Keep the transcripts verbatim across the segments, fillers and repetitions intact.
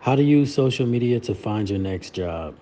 How to use social media to find your next job.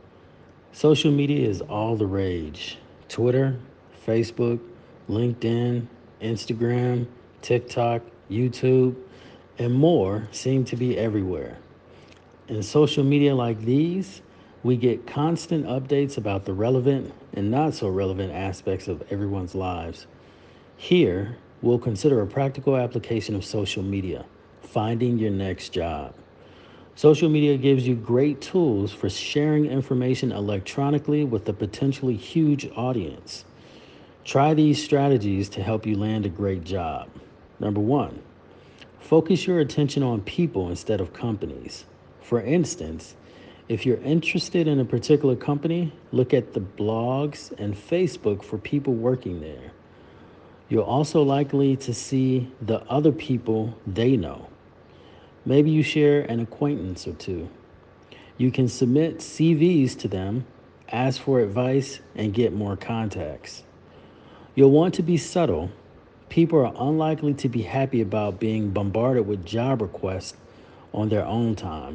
Social media is all the rage. Twitter, Facebook, LinkedIn, Instagram, TikTok, YouTube, and more seem to be everywhere. In social media like these, we get constant updates about the relevant and not so relevant aspects of everyone's lives. Here, we'll consider a practical application of social media, finding your next job. Social media gives you great tools for sharing information electronically with a potentially huge audience. Try these strategies to help you land a great job. Number one, focus your attention on people instead of companies. For instance, if you're interested in a particular company, look at the blogs and Facebook for people working there. You're also likely to see the other people they know. Maybe you share an acquaintance or two. You can submit C Vs to them, ask for advice, and get more contacts. You'll want to be subtle. People are unlikely to be happy about being bombarded with job requests on their own time.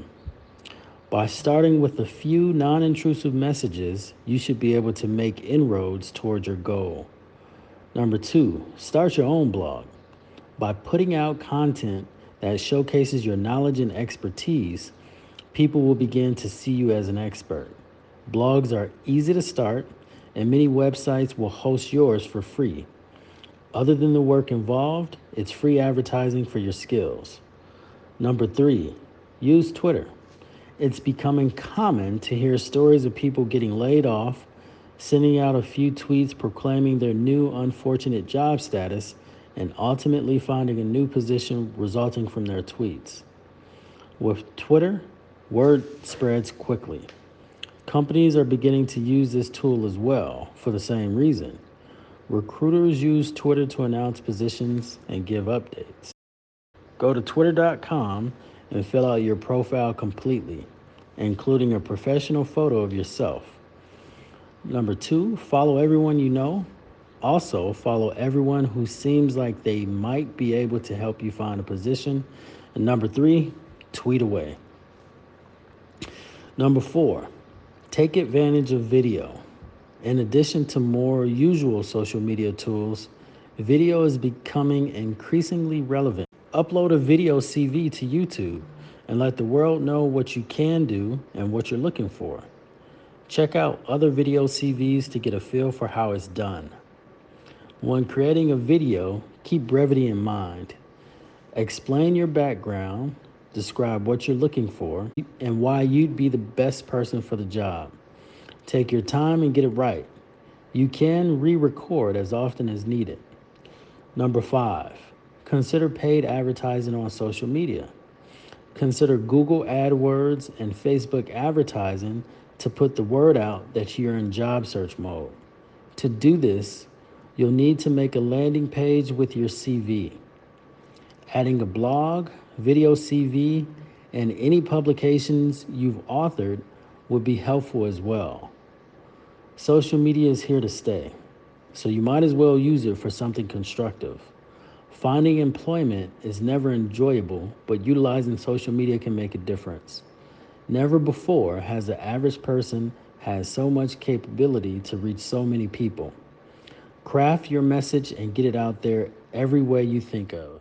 By starting with a few non intrusive messages, you should be able to make inroads toward your goal. Number two, start your own blog. By putting out content that showcases your knowledge and expertise, people will begin to see you as an expert. Blogs are easy to start, and many websites will host yours for free. Other than the work involved, it's free advertising for your skills. Number three, use Twitter. It's becoming common to hear stories of people getting laid off, sending out a few tweets proclaiming their new unfortunate job status, and ultimately finding a new position resulting from their tweets. With Twitter, word spreads quickly. Companies are beginning to use this tool as well for the same reason. Recruiters use Twitter to announce positions and give updates. Go to twitter dot com and fill out your profile completely, including a professional photo of yourself. Number two, follow everyone you know. Also, follow everyone who seems like they might be able to help you find a position. And number three, tweet away. Number four, take advantage of video. In addition to more usual social media tools, video is becoming increasingly relevant. Upload a video C V to YouTube and let the world know what you can do and what you're looking for. Check out other video C Vs to get a feel for how it's done. When creating a video, keep brevity in mind. Explain your background, describe what you're looking for, and why you'd be the best person for the job. Take your time and get it right. You can re-record as often as needed. Number five, consider paid advertising on social media. Consider Google AdWords and Facebook advertising to put the word out that you're in job search mode. To do this, you'll need to make a landing page with your C V. Adding a blog, video C V, and any publications you've authored would be helpful as well. Social media is here to stay, so you might as well use it for something constructive. Finding employment is never enjoyable, but utilizing social media can make a difference. Never before has the average person had so much capability to reach so many people. Craft your message and get it out there every way you think of.